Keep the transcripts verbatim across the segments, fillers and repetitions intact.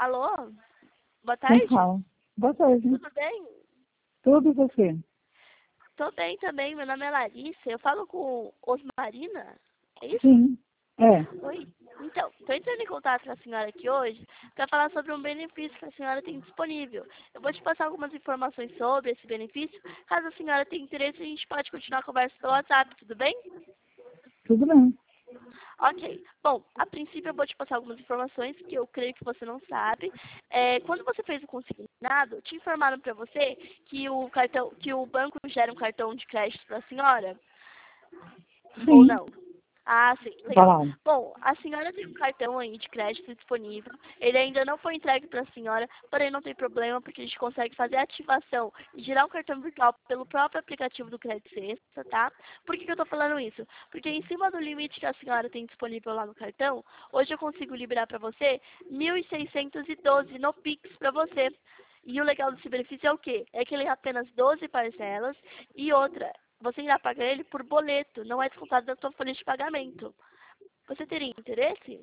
Alô? Boa Quem tarde? fala? Boa tarde. Tudo bem? Tudo e você? Tô bem também, meu nome é Larissa, eu falo com Osmarina, é isso? Sim. É. Oi? Então, tô entrando em contato com a senhora aqui hoje para falar sobre um benefício que a senhora tem disponível. Eu vou te passar algumas informações sobre esse benefício. Caso a senhora tenha interesse, a gente pode continuar a conversa pelo WhatsApp, tudo bem? Tudo bem. Ok. Bom, a princípio eu vou te passar algumas informações que eu creio que você não sabe. É, quando você fez o consignado, te informaram para você que o cartão, que o banco gera um cartão de crédito para a senhora? Ou Sim. não? Ah, sim, legal. Falaram. Bom, a senhora tem um cartão aí de crédito disponível. Ele ainda não foi entregue para a senhora, porém não tem problema, porque a gente consegue fazer a ativação e gerar um cartão virtual pelo próprio aplicativo do Crédito Sexta, tá? Por que, que eu estou falando isso? Porque em cima do limite que a senhora tem disponível lá no cartão, hoje eu consigo liberar para você mil seiscentos e doze no Pix para você. E o legal desse benefício é o quê? É que ele é apenas doze parcelas e outra, você irá pagar ele por boleto, não é descontado da sua folha de pagamento. Você teria interesse?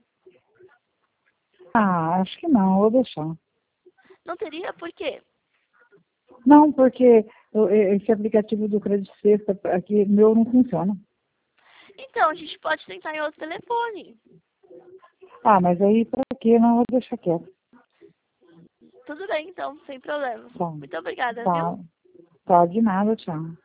Ah, acho que não, vou deixar. Não teria? Por quê? Não, porque eu- e- esse aplicativo do Crédito Sexta aqui, meu, não funciona. Então, a gente pode tentar em outro telefone. Ah, mas aí pra quê? Não, vou deixar quieto. Tudo bem, então, sem problema. Tá. Muito obrigada, viu? Tá. Tá, de nada, tchau.